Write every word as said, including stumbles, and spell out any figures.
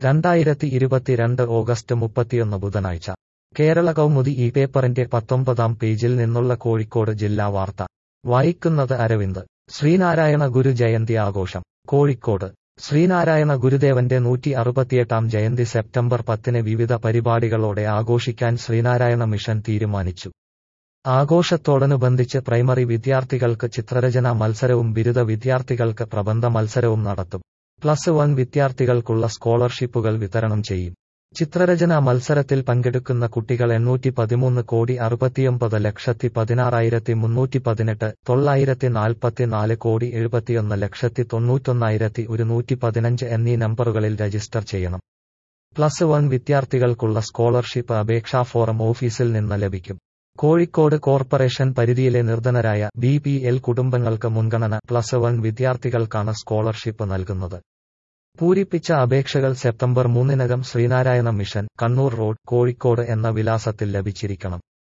രണ്ടായിരത്തി ഇരുപത്തിരണ്ട് ഓഗസ്റ്റ് മുപ്പത്തിയൊന്ന് ബുധനാഴ്ച കേരള കൗമുദി ഈ പേപ്പറിന്റെ പത്തൊമ്പതാം പേജിൽ നിന്നുള്ള കോഴിക്കോട് ജില്ലാ വാർത്ത വായിക്കുന്നത് അരവിന്ദ്. ശ്രീനാരായണ ഗുരു ജയന്തി ആഘോഷം. കോഴിക്കോട് ശ്രീനാരായണ ഗുരുദേവന്റെ നൂറ്റി അറുപത്തിയെട്ടാം ജയന്തി സെപ്റ്റംബർ പത്തിന് വിവിധ പരിപാടികളോടെ ആഘോഷിക്കാൻ ശ്രീനാരായണ മിഷൻ തീരുമാനിച്ചു. ആഘോഷത്തോടനുബന്ധിച്ച് പ്രൈമറി വിദ്യാർത്ഥികൾക്ക് ചിത്രരചനാ മത്സരവും ബിരുദ വിദ്യാർത്ഥികൾക്ക് പ്രബന്ധ മത്സരവും നടത്തും. പ്ലസ് വൺ വിദ്യാർത്ഥികൾക്കുള്ള സ്കോളർഷിപ്പുകൾ വിതരണം ചെയ്യും. ചിത്രരചനാ മത്സരത്തിൽ പങ്കെടുക്കുന്ന കുട്ടികൾ എണ്ണൂറ്റി പതിമൂന്ന് കോടി അറുപത്തിയൊമ്പത് ലക്ഷത്തി പതിനാറായിരത്തി മുന്നൂറ്റി പതിനെട്ട്, തൊള്ളായിരത്തി നാൽപ്പത്തിനാല് കോടി എഴുപത്തിയൊന്ന് ലക്ഷത്തി തൊണ്ണൂറ്റൊന്നായിരത്തി ഒരുന്നൂറ്റി പതിനഞ്ച് എന്നീ നമ്പറുകളിൽ രജിസ്റ്റർ ചെയ്യണം. പ്ലസ് വൺ വിദ്യാർത്ഥികൾക്കുള്ള സ്കോളർഷിപ്പ് അപേക്ഷാ ഫോറം ഓഫീസിൽ നിന്ന് ലഭിക്കും. കോഴിക്കോട് കോർപ്പറേഷൻ പരിധിയിലെ നിർധനരായ ബി പി എൽ കുടുംബങ്ങൾക്ക് മുൻഗണന. പ്ലസ് വൺ വിദ്യാർത്ഥികൾക്കാണ് സ്കോളർഷിപ്പ് നൽകുന്നത്. പൂരിപ്പിച്ച അപേക്ഷകൾ സെപ്റ്റംബർ മൂന്നിനകം ശ്രീനാരായണ മിഷൻ, കണ്ണൂർ റോഡ്, കോഴിക്കോട് എന്ന വിലാസത്തിൽ ലഭിച്ചിരിക്കണം.